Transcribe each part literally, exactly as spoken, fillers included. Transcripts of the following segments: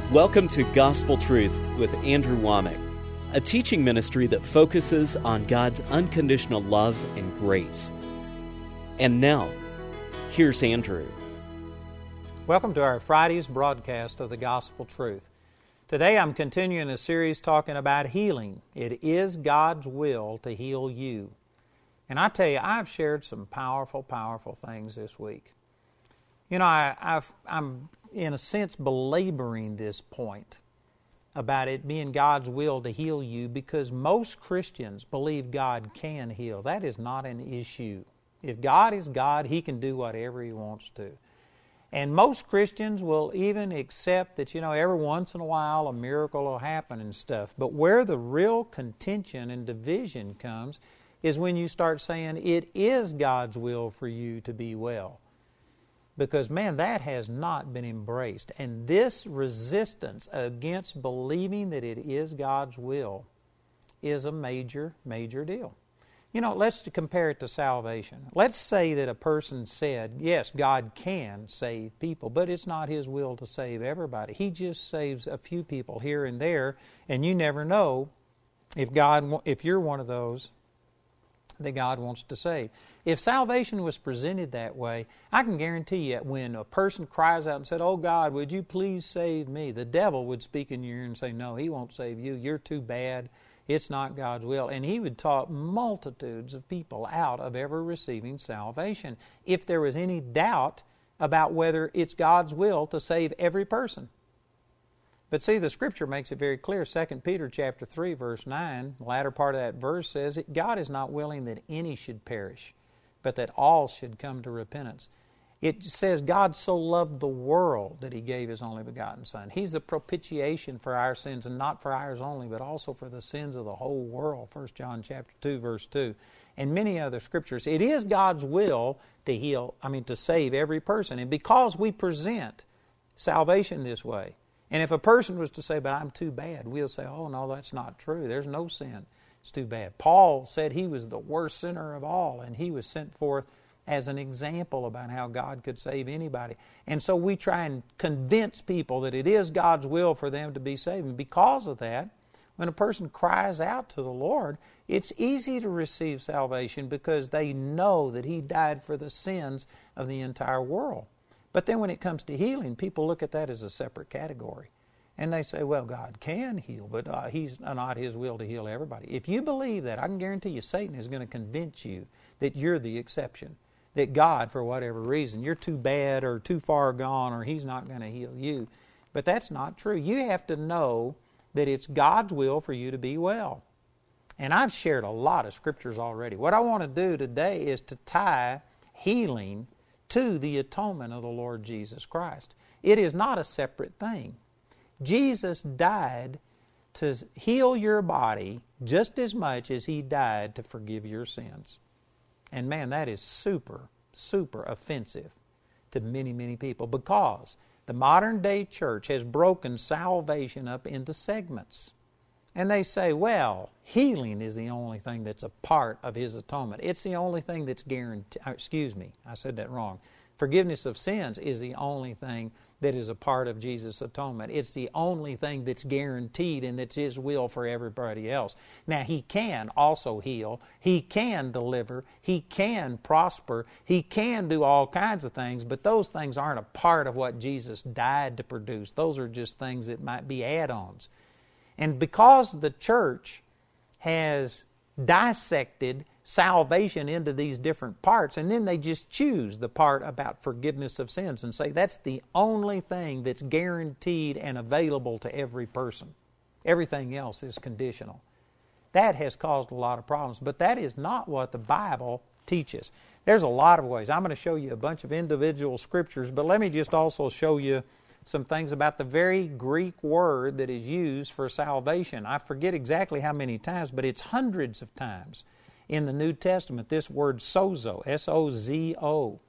Welcome to Gospel Truth with Andrew Womack, a teaching ministry that focuses on God's unconditional love and grace. And now, here's Andrew. Welcome to our Friday's broadcast of the Gospel Truth. Today I'm continuing a series talking about healing. It is God's will to heal you. And I tell you, I've shared some powerful, powerful things this week. You know, I, I've, I'm in a sense belaboring this point about it being God's will to heal you because most Christians believe God can heal. That is not an issue. If God is God, He can do whatever He wants to. And most Christians will even accept that, you know, every once in a while a miracle will happen and stuff. But where the real contention and division comes is when you start saying it is God's will for you to be well. Because, man, that has not been embraced. And this resistance against believing that it is God's will is a major, major deal. You know, let's compare it to salvation. Let's say that a person said, yes, God can save people, but it's not His will to save everybody. He just saves a few people here and there, and you never know if God, if you're one of those that God wants to save. If salvation was presented that way, I can guarantee you when a person cries out and said, oh God, would you please save me? The devil would speak in your ear and say, no, he won't save you. You're too bad. It's not God's will. And he would talk multitudes of people out of ever receiving salvation if there was any doubt about whether it's God's will to save every person. But see, the Scripture makes it very clear. Second Peter chapter three, verse nine, the latter part of that verse says, that God is not willing that any should perish, but that all should come to repentance. It says God so loved the world that He gave His only begotten Son. He's the propitiation for our sins, and not for ours only, but also for the sins of the whole world. First John chapter two, verse two. And many other Scriptures. It is God's will to heal, I mean to save every person. And because we present salvation this way, and if a person was to say, but I'm too bad, we'll say, oh no, that's not true. There's no sin. It's too bad. Paul said he was the worst sinner of all, and he was sent forth as an example about how God could save anybody. And so we try and convince people that it is God's will for them to be saved. And because of that, when a person cries out to the Lord, it's easy to receive salvation because they know that He died for the sins of the entire world. But then when it comes to healing, people look at that as a separate category. And they say, well, God can heal, but uh, He's not His will to heal everybody. If you believe that, I can guarantee you Satan is going to convince you that you're the exception. That God, for whatever reason, you're too bad or too far gone or He's not going to heal you. But that's not true. You have to know that it's God's will for you to be well. And I've shared a lot of Scriptures already. What I want to do today is to tie healing to the atonement of the Lord Jesus Christ. It is not a separate thing. Jesus died to heal your body just as much as He died to forgive your sins. And man, that is super, super offensive to many, many people because the modern day church has broken salvation up into segments. And they say, well, healing is the only thing that's a part of His atonement. It's the only thing that's guaranteed. Excuse me, I said that wrong. Forgiveness of sins is the only thing that is a part of Jesus' atonement. It's the only thing that's guaranteed and that's His will for everybody else. Now, He can also heal. He can deliver. He can prosper. He can do all kinds of things, but those things aren't a part of what Jesus died to produce. Those are just things that might be add-ons. And because the church has dissected salvation into these different parts, and then they just choose the part about forgiveness of sins and say that's the only thing that's guaranteed and available to every person. Everything else is conditional. That has caused a lot of problems, but that is not what the Bible teaches. There's a lot of ways. I'm going to show you a bunch of individual Scriptures, but let me just also show you some things about the very Greek word that is used for salvation. I forget exactly how many times, but it's hundreds of times. In the New Testament, this word sozo, S O Z O,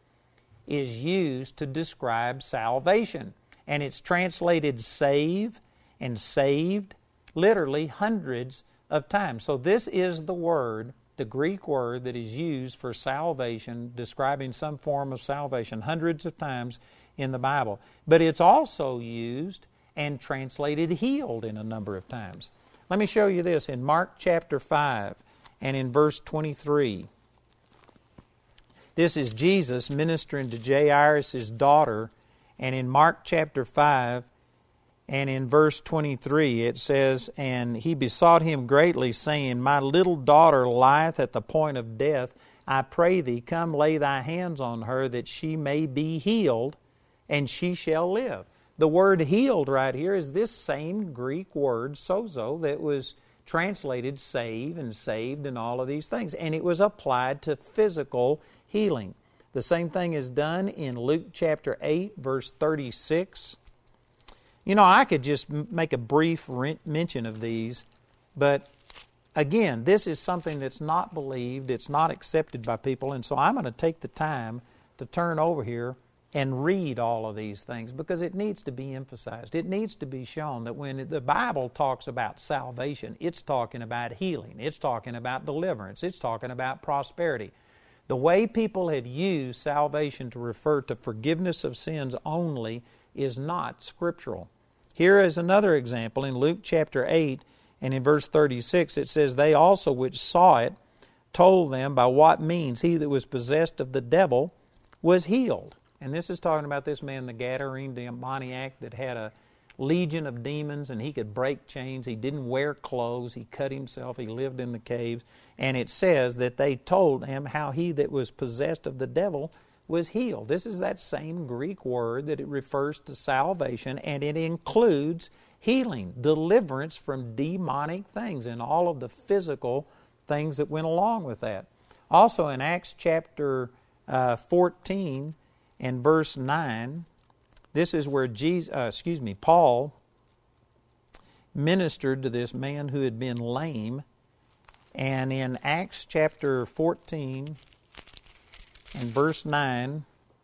is used to describe salvation. And it's translated save and saved literally hundreds of times. So this is the word, the Greek word that is used for salvation, describing some form of salvation hundreds of times in the Bible. But it's also used and translated healed in a number of times. Let me show you this in Mark chapter five and in verse twenty-three. This is Jesus ministering to Jairus' daughter, and in Mark chapter five and in verse twenty-three it says, "And he besought him greatly, saying, My little daughter lieth at the point of death. I pray thee, come lay thy hands on her, that she may be healed, and she shall live." The word healed right here is this same Greek word, sozo, that was translated save and saved and all of these things. And it was applied to physical healing. The same thing is done in Luke chapter eight, verse thirty-six. You know, I could just make a brief mention of these, but again, this is something that's not believed, it's not accepted by people, and so I'm going to take the time to turn over here and read all of these things because it needs to be emphasized. It needs to be shown that when the Bible talks about salvation, it's talking about healing, it's talking about deliverance, it's talking about prosperity. The way people have used salvation to refer to forgiveness of sins only is not scriptural. Here is another example in Luke chapter eight, and in verse thirty-six it says, "They also which saw it told them by what means he that was possessed of the devil was healed." And this is talking about this man, the Gadarene demoniac, that had a legion of demons, and he could break chains. He didn't wear clothes. He cut himself. He lived in the caves. And it says that they told him how he that was possessed of the devil was healed. This is that same Greek word that it refers to salvation, and it includes healing, deliverance from demonic things, and all of the physical things that went along with that. Also in Acts chapter uh, fourteen and verse nine, this is where Jesus, uh, excuse me, Paul ministered to this man who had been lame. And in Acts chapter fourteen and verse nine,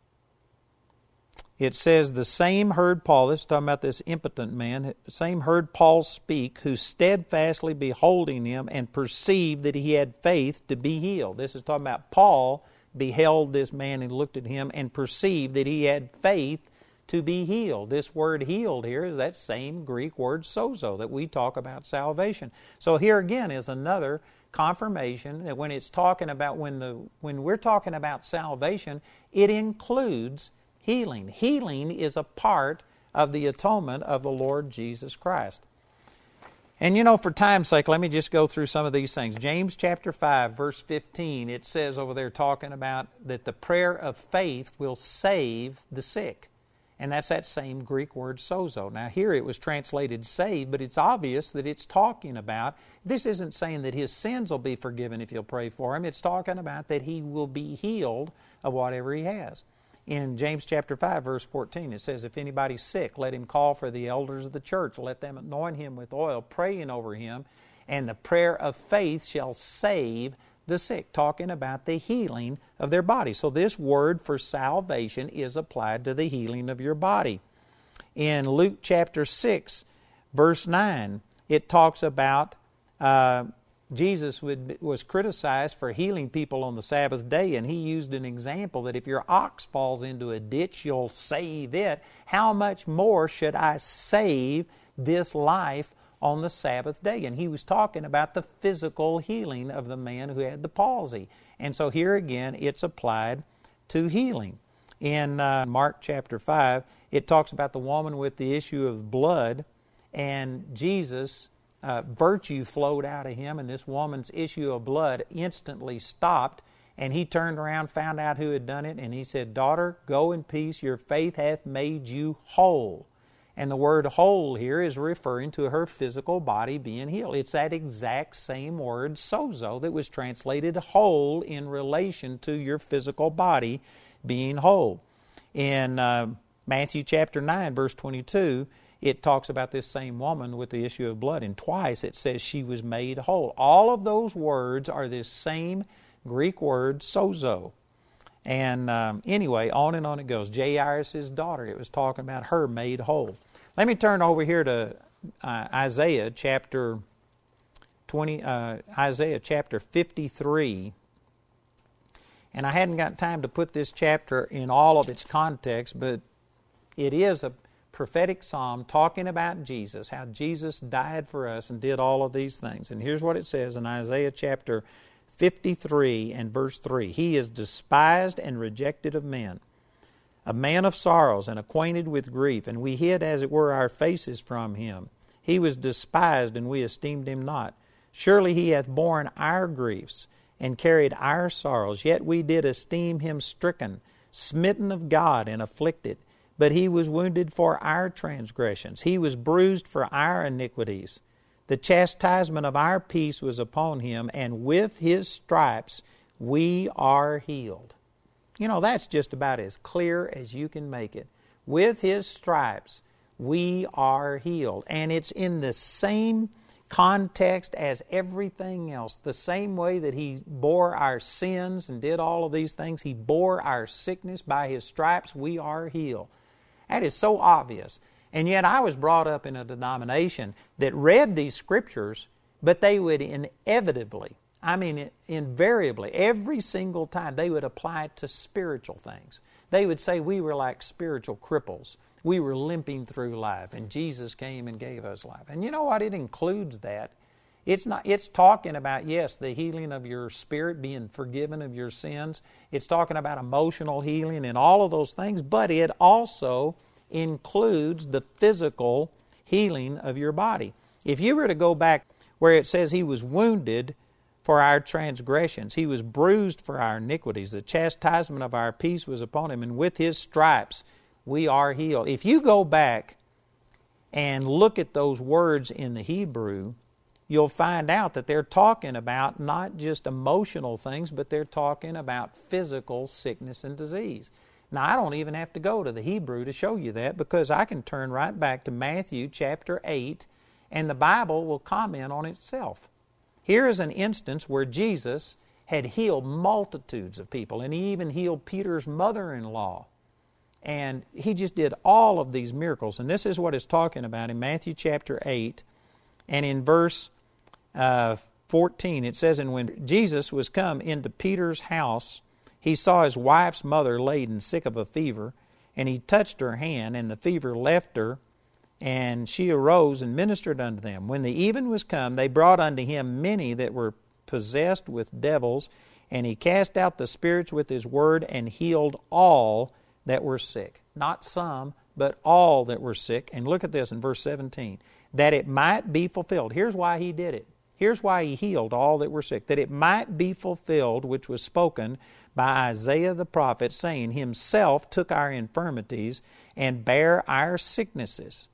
it says, "The same heard Paul," this is talking about this impotent man, "the same heard Paul speak, who steadfastly beholding him and perceived that he had faith to be healed." This is talking about Paul beheld this man and looked at him and perceived that he had faith to be healed. This word healed here is that same Greek word sozo that we talk about salvation. So here again is another confirmation that when it's talking about, when the when we're talking about salvation, it includes healing. Healing is a part of the atonement of the Lord Jesus Christ. And you know, for time's sake, let me just go through some of these things. James chapter five, verse fifteen, it says over there talking about that the prayer of faith will save the sick. And that's that same Greek word sozo. Now here it was translated save, but it's obvious that it's talking about, this isn't saying that his sins will be forgiven if you'll pray for him. It's talking about that he will be healed of whatever he has. In James chapter five, verse fourteen, it says, "If anybody's sick, let him call for the elders of the church. Let them anoint him with oil, praying over him, and the prayer of faith shall save the sick," talking about the healing of their body. So this word for salvation is applied to the healing of your body. In Luke chapter six, verse nine, it talks about uh, Jesus would, was criticized for healing people on the Sabbath day, and he used an example that if your ox falls into a ditch, you'll save it. How much more should I save this life on the Sabbath day? And he was talking about the physical healing of the man who had the palsy. And so here again, it's applied to healing. In uh, Mark chapter five, it talks about the woman with the issue of blood, and Jesus, uh, virtue flowed out of him, and this woman's issue of blood instantly stopped, and he turned around, found out who had done it, and he said, "Daughter, go in peace, your faith hath made you whole." And the word whole here is referring to her physical body being healed. It's that exact same word, sozo, that was translated whole in relation to your physical body being whole. In uh, Matthew chapter nine, verse twenty-two, it talks about this same woman with the issue of blood, and twice it says she was made whole. All of those words are this same Greek word, sozo. And um, anyway, on and on it goes. Jairus' daughter, it was talking about her made whole. Let me turn over here to uh, Isaiah chapter twenty, uh, Isaiah chapter fifty-three. And I hadn't got time to put this chapter in all of its context, but it is a prophetic psalm talking about Jesus, how Jesus died for us and did all of these things. And here's what it says in Isaiah chapter fifty-three and verse three. He is despised and rejected of men, a man of sorrows and acquainted with grief, and we hid, as it were, our faces from him. He was despised, and we esteemed him not. Surely he hath borne our griefs and carried our sorrows, yet we did esteem him stricken, smitten of God, and afflicted. But he was wounded for our transgressions. He was bruised for our iniquities. The chastisement of our peace was upon him, and with his stripes we are healed. You know, that's just about as clear as you can make it. With his stripes we are healed. And it's in the same context as everything else. The same way that he bore our sins and did all of these things, he bore our sickness. By his stripes we are healed. That is so obvious. And yet I was brought up in a denomination that read these scriptures, but they would inevitably, I mean invariably, every single time, they would apply it to spiritual things. They would say we were like spiritual cripples. We were limping through life, and Jesus came and gave us life. And you know what? It includes that. It's not. It's talking about, yes, the healing of your spirit, being forgiven of your sins. It's talking about emotional healing and all of those things, but it also includes the physical healing of your body. If you were to go back where it says he was wounded for our transgressions, he was bruised for our iniquities, the chastisement of our peace was upon him, and with his stripes we are healed. If you go back and look at those words in the Hebrew, you'll find out that they're talking about not just emotional things, but they're talking about physical sickness and disease. Now, I don't even have to go to the Hebrew to show you that, because I can turn right back to Matthew chapter eight, and the Bible will comment on itself. Here is an instance where Jesus had healed multitudes of people, and he even healed Peter's mother-in-law. And he just did all of these miracles. And this is what it's talking about in Matthew chapter eight, and in verse uh, fourteen. It says, "And when Jesus was come into Peter's house, he saw his wife's mother laid and sick of a fever, and he touched her hand, and the fever left her, and she arose and ministered unto them. When the even was come, they brought unto him many that were possessed with devils, and he cast out the spirits with his word, and healed all that were sick." Not some, but all that were sick. And look at this in verse seventeen. "That it might be fulfilled." Here's why he did it. Here's why he healed all that were sick. "That it might be fulfilled, which was spoken by Isaiah the prophet, saying, Himself took our infirmities and bare our sicknesses."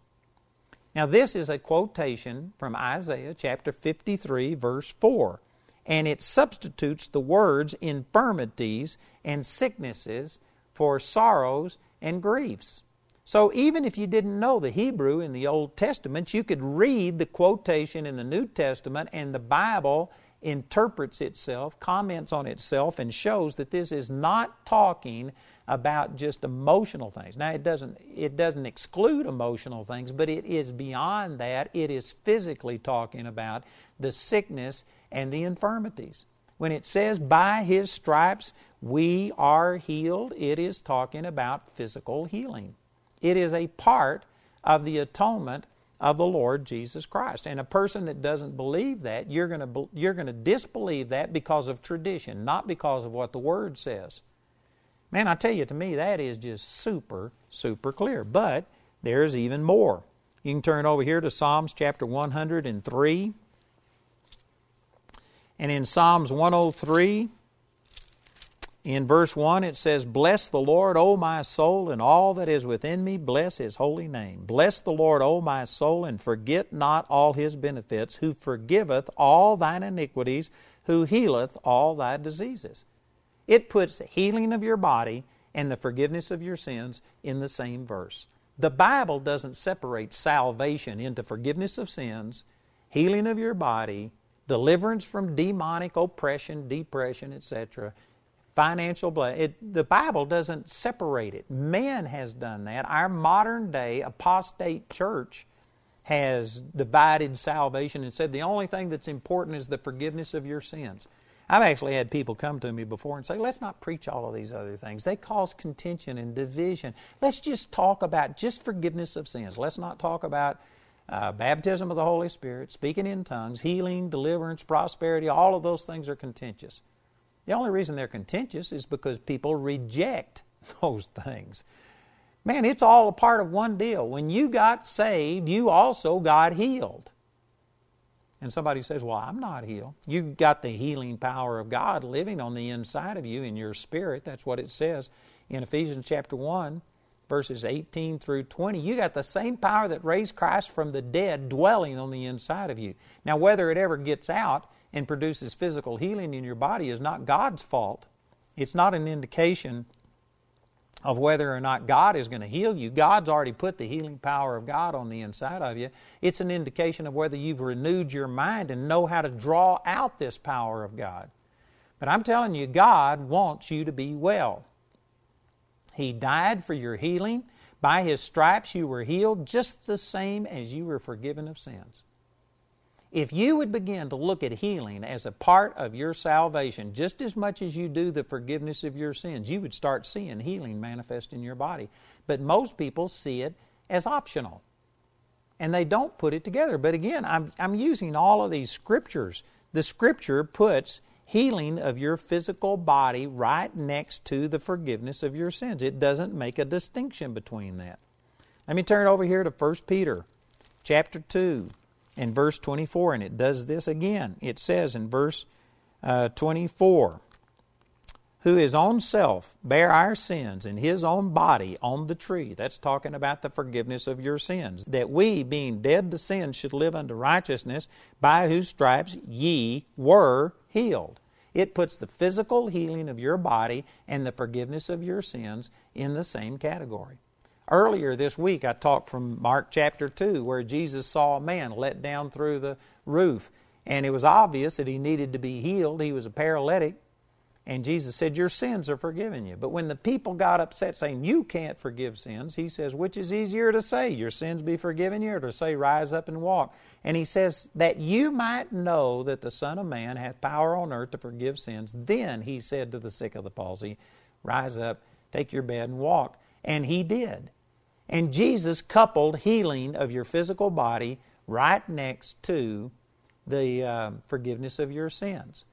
Now this is a quotation from Isaiah chapter fifty-three, verse four. And it substitutes the words infirmities and sicknesses for sorrows and griefs. So even if you didn't know the Hebrew in the Old Testament, you could read the quotation in the New Testament, and the Bible interprets itself, comments on itself, and shows that this is not talking about just emotional things. Now, it doesn't it doesn't exclude emotional things, but it is beyond that. It is physically talking about the sickness and the infirmities. When it says, "By His stripes we are healed," it is talking about physical healing. It is a part of the atonement of the Lord Jesus Christ. And a person that doesn't believe that, you're going to you're going to disbelieve that because of tradition, not because of what the Word says. Man, I tell you, to me, that is just super, super clear. But there's even more. You can turn over here to Psalms chapter one hundred three. And in Psalms one oh three, in verse one, it says, "Bless the Lord, O my soul, and all that is within me, bless His holy name. Bless the Lord, O my soul, and forget not all His benefits, who forgiveth all thine iniquities, who healeth all thy diseases." It puts the healing of your body and the forgiveness of your sins in the same verse. The Bible doesn't separate salvation into forgiveness of sins, healing of your body, deliverance from demonic oppression, depression, et cetera, financial blessing. The Bible doesn't separate it. Man has done that. Our modern day apostate church has divided salvation and said the only thing that's important is the forgiveness of your sins. I've actually had people come to me before and say, let's not preach all of these other things. They cause contention and division. Let's just talk about just forgiveness of sins. Let's not talk about uh, baptism of the Holy Spirit, speaking in tongues, healing, deliverance, prosperity. All of those things are contentious. The only reason they're contentious is because people reject those things. Man, it's all a part of one deal. When you got saved, you also got healed. And somebody says, well, I'm not healed. You've got the healing power of God living on the inside of you in your spirit. That's what it says in Ephesians chapter one, verses eighteen through twenty. You got the same power that raised Christ from the dead dwelling on the inside of you. Now, whether it ever gets out and produces physical healing in your body is not God's fault. It's not an indication of whether or not God is going to heal you. God's already put the healing power of God on the inside of you. It's an indication of whether you've renewed your mind and know how to draw out this power of God. But I'm telling you, God wants you to be well. He died for your healing. By His stripes you were healed, just the same as you were forgiven of sins. If you would begin to look at healing as a part of your salvation, just as much as you do the forgiveness of your sins, you would start seeing healing manifest in your body. But most people see it as optional, and they don't put it together. But again, I'm, I'm using all of these scriptures. The Scripture puts healing of your physical body right next to the forgiveness of your sins. It doesn't make a distinction between that. Let me turn over here to First Peter chapter two. In verse twenty-four, and it does this again. It says in verse uh, twenty-four, who his own self bare our sins in his own body on the tree. That's talking about the forgiveness of your sins. That we, being dead to sin, should live unto righteousness, by whose stripes ye were healed. It puts the physical healing of your body and the forgiveness of your sins in the same category. Earlier this week, I talked from Mark chapter two, where Jesus saw a man let down through the roof. And it was obvious that he needed to be healed. He was a paralytic. And Jesus said, your sins are forgiven you. But when the people got upset saying, you can't forgive sins, He says, which is easier to say, your sins be forgiven you, or to say, rise up and walk? And He says, that you might know that the Son of Man hath power on earth to forgive sins. Then He said to the sick of the palsy, rise up, take your bed and walk. And He did. And Jesus coupled healing of your physical body right next to the uh, forgiveness of your sins.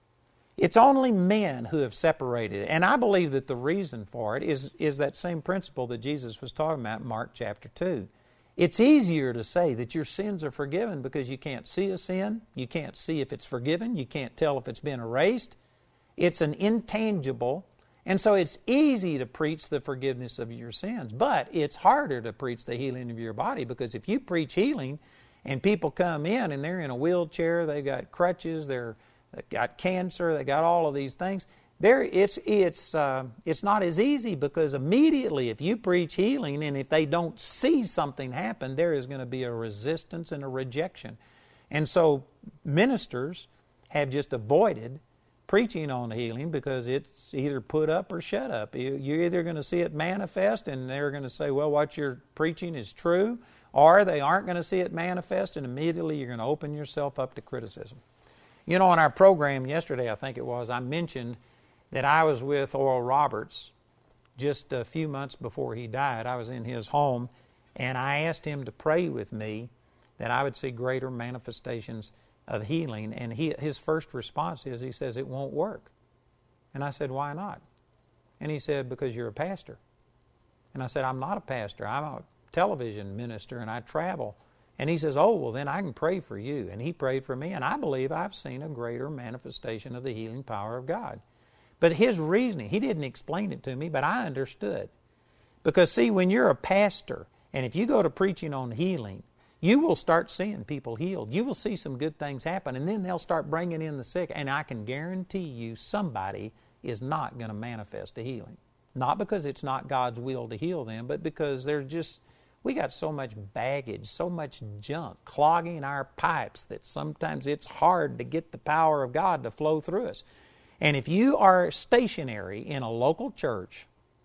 It's only men who have separated it. And I believe that the reason for it is, is that same principle that Jesus was talking about in Mark chapter two. It's easier to say that your sins are forgiven because you can't see a sin. You can't see if it's forgiven. You can't tell if it's been erased. It's an intangible. And so it's easy to preach the forgiveness of your sins, but it's harder to preach the healing of your body, because if you preach healing and people come in and they're in a wheelchair, they've got crutches, they're, they've got cancer, they got all of these things, there it's, it's, uh, it's not as easy, because immediately if you preach healing and if they don't see something happen, there is going to be a resistance and a rejection. And so ministers have just avoided preaching on healing because it's either put up or shut up. You're either going to see it manifest and they're going to say, well, what you're preaching is true, or they aren't going to see it manifest, and immediately you're going to open yourself up to criticism. You know, in our program yesterday, I think it was, I mentioned that I was with Oral Roberts just a few months before he died. I was in his home, and I asked him to pray with me that I would see greater manifestations of healing, and he, his first response is, he says, it won't work. And I said, why not? And he said, because you're a pastor. And I said, I'm not a pastor. I'm a television minister, and I travel. And he says, oh, well, then I can pray for you. And he prayed for me, and I believe I've seen a greater manifestation of the healing power of God. But his reasoning, he didn't explain it to me, but I understood. Because, see, when you're a pastor, and if you go to preaching on healing, you will start seeing people healed. You will see some good things happen, and then they'll start bringing in the sick. And I can guarantee you somebody is not going to manifest a healing. Not because it's not God's will to heal them, but because they're just, we got so much baggage, so much junk clogging our pipes that sometimes it's hard to get the power of God to flow through us. And if you are stationary in a local church,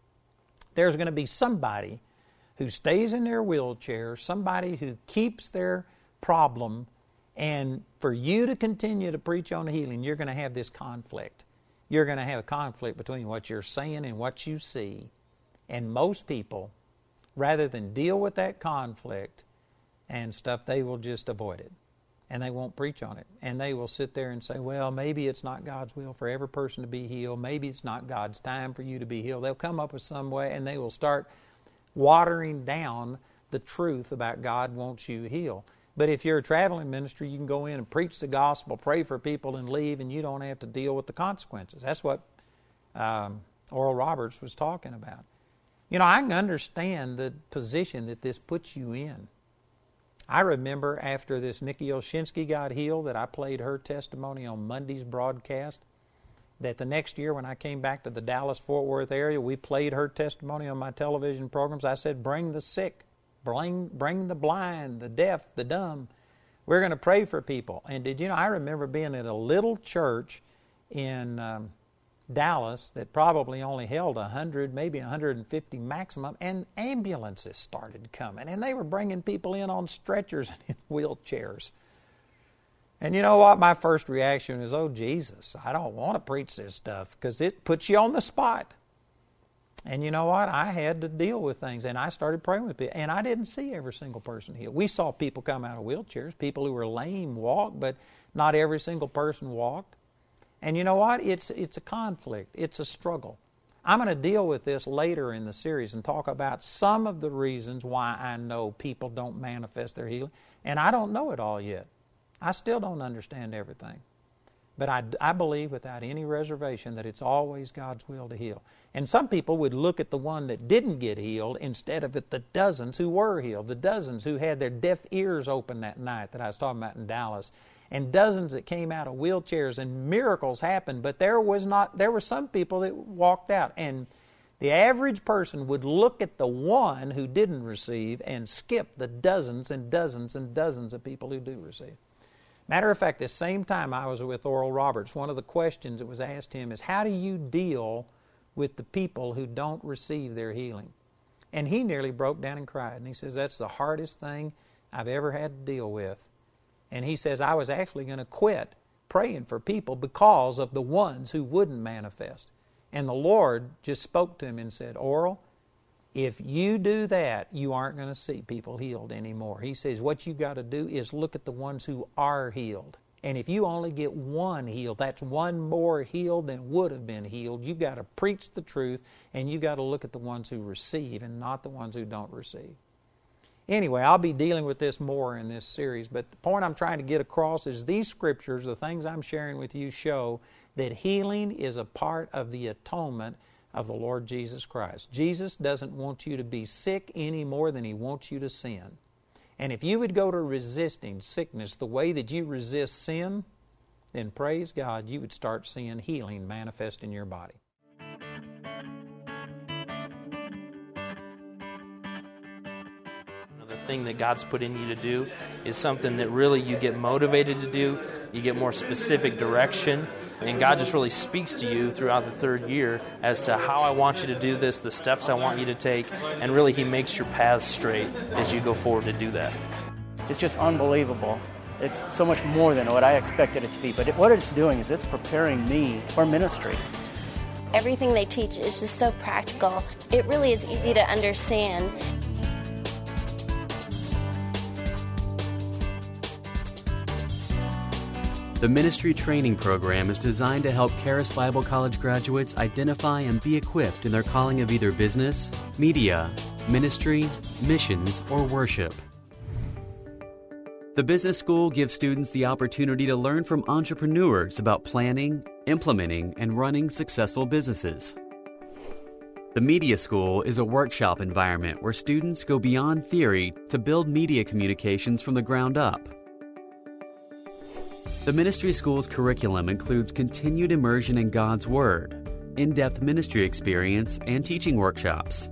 there's going to be somebody who stays in their wheelchair, somebody who keeps their problem And for you to continue to preach on healing, you're going to have this conflict. You're going to have a conflict between what you're saying and what you see. And most people, rather than deal with that conflict and stuff, they will just avoid it. And they won't preach on it. And they will sit there and say, well, maybe it's not God's will for every person to be healed. Maybe it's not God's time for you to be healed. They'll come up with some way, and they will start watering down the truth about God wants you healed. But if you're a traveling ministry, you can go in and preach the gospel, pray for people, and leave, and you don't have to deal with the consequences. That's what um, Oral Roberts was talking about. You know, I can understand the position that this puts you in. I remember after this Nikki Oshinsky got healed that I played her testimony on Monday's broadcast, that the next year when I came back to the Dallas-Fort Worth area, we played her testimony on my television programs. I said, bring the sick, bring, bring the blind, the deaf, the dumb. We're going to pray for people. And did you know, I remember being at a little church in um, Dallas that probably only held one hundred, maybe one hundred fifty maximum, and ambulances started coming, and they were bringing people in on stretchers and in wheelchairs. And you know what? My first reaction was, oh, Jesus, I don't want to preach this stuff because it puts you on the spot. And you know what? I had to deal with things, and I started praying with people, and I didn't see every single person healed. We saw people come out of wheelchairs, people who were lame walk, but not every single person walked. And you know what? It's it's a conflict. It's a struggle. I'm going to deal with this later in the series and talk about some of the reasons why I know people don't manifest their healing. And I don't know it all yet. I still don't understand everything. But I, I believe without any reservation that it's always God's will to heal. And some people would look at the one that didn't get healed instead of at the dozens who were healed, the dozens who had their deaf ears open that night that I was talking about in Dallas, and dozens that came out of wheelchairs, and miracles happened. But there was not. There were some people that walked out, and the average person would look at the one who didn't receive and skip the dozens and dozens and dozens of people who do receive. Matter of fact, the same time I was with Oral Roberts, one of the questions that was asked him is, how do you deal with the people who don't receive their healing? And he nearly broke down and cried. And he says, that's the hardest thing I've ever had to deal with. And he says, I was actually going to quit praying for people because of the ones who wouldn't manifest. And the Lord just spoke to him and said, Oral, if you do that, you aren't going to see people healed anymore. He says what you've got to do is look at the ones who are healed. And if you only get one healed, that's one more healed than would have been healed. You've got to preach the truth, and you've got to look at the ones who receive and not the ones who don't receive. Anyway, I'll be dealing with this more in this series, but the point I'm trying to get across is these scriptures, the things I'm sharing with you, show that healing is a part of the atonement of the Lord Jesus Christ. Jesus doesn't want you to be sick any more than He wants you to sin. And if you would go to resisting sickness the way that you resist sin, then praise God, you would start seeing healing manifest in your body. The thing that God's put in you to do is something that really you get motivated to do, you get more specific direction, and God just really speaks to you throughout the third year as to how I want you to do this, the steps I want you to take, and really He makes your paths straight as you go forward to do that. It's just unbelievable. It's so much more than what I expected it to be, but it, what it's doing is it's preparing me for ministry. Everything they teach is just so practical. It really is easy to understand. The Ministry Training Program is designed to help Charis Bible College graduates identify and be equipped in their calling of either business, media, ministry, missions, or worship. The Business School gives students the opportunity to learn from entrepreneurs about planning, implementing, and running successful businesses. The Media School is a workshop environment where students go beyond theory to build media communications from the ground up. The Ministry School's curriculum includes continued immersion in God's Word, in-depth ministry experience, and teaching workshops.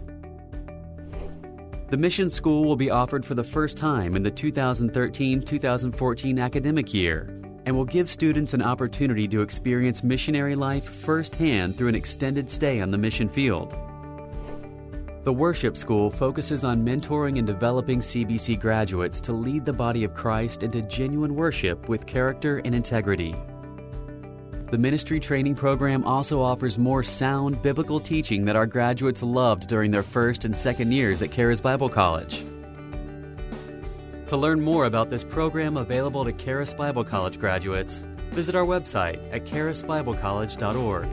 The Mission School will be offered for the first time in the two thousand thirteen two thousand fourteen academic year and will give students an opportunity to experience missionary life firsthand through an extended stay on the mission field. The Worship School focuses on mentoring and developing C B C graduates to lead the body of Christ into genuine worship with character and integrity. The ministry training program also offers more sound biblical teaching that our graduates loved during their first and second years at Charis Bible College. To learn more about this program available to Charis Bible College graduates, visit our website at charis bible college dot org.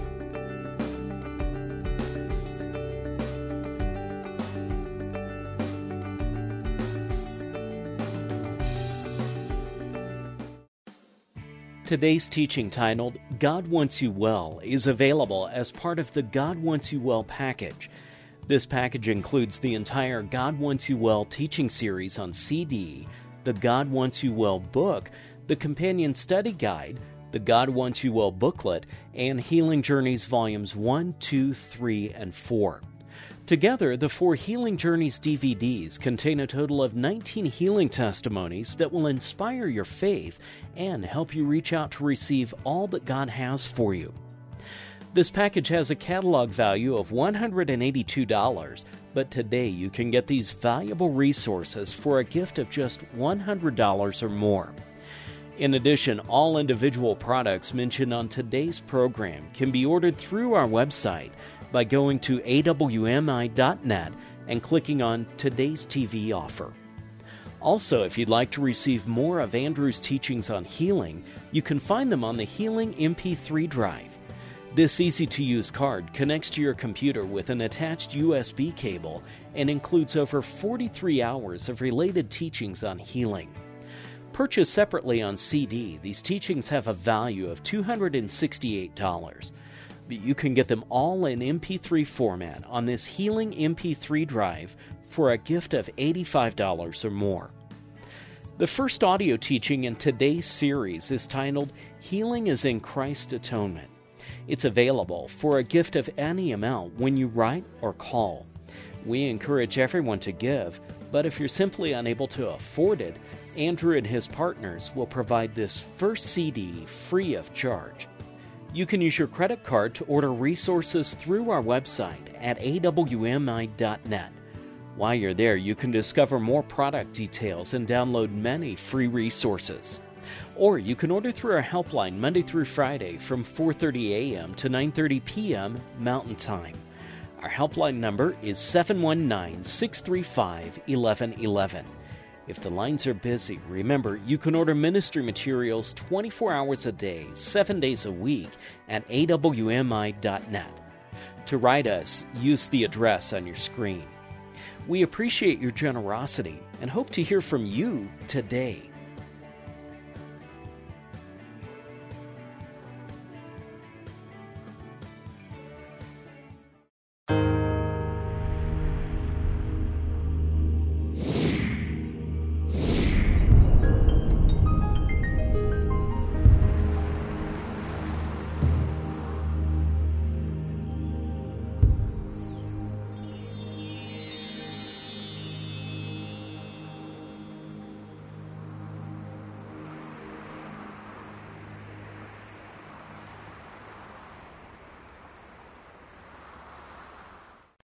Today's teaching, titled God Wants You Well, is available as part of the God Wants You Well package. This package includes the entire God Wants You Well teaching series on C D, the God Wants You Well book, the companion study guide, the God Wants You Well booklet, and Healing Journeys Volumes one, two, three, and four. Together, the four Healing Journeys D V Ds contain a total of nineteen healing testimonies that will inspire your faith and help you reach out to receive all that God has for you. This package has a catalog value of one hundred eighty-two dollars, but today you can get these valuable resources for a gift of just one hundred dollars or more. In addition, all individual products mentioned on today's program can be ordered through our website by going to A W M I dot net and clicking on Today's T V Offer. Also, if you'd like to receive more of Andrew's teachings on healing, you can find them on the Healing M P three drive. This easy-to-use card connects to your computer with an attached U S B cable and includes over forty-three hours of related teachings on healing. Purchased separately on C D, these teachings have a value of two hundred sixty-eight dollars. But you can get them all in M P three format on this Healing M P three drive for a gift of eighty-five dollars or more. The first audio teaching in today's series is titled Healing is in Christ's Atonement. It's available for a gift of any amount when you write or call. We encourage everyone to give, but if you're simply unable to afford it, Andrew and his partners will provide this first C D free of charge. You can use your credit card to order resources through our website at A W M I dot net. While you're there, you can discover more product details and download many free resources. Or you can order through our helpline Monday through Friday from four thirty a.m. to nine thirty p.m. Mountain Time. Our helpline number is seven one nine, six three five, one one one one. If the lines are busy, remember you can order ministry materials twenty-four hours a day, seven days a week at A W M I dot net. To write us, use the address on your screen. We appreciate your generosity and hope to hear from you today.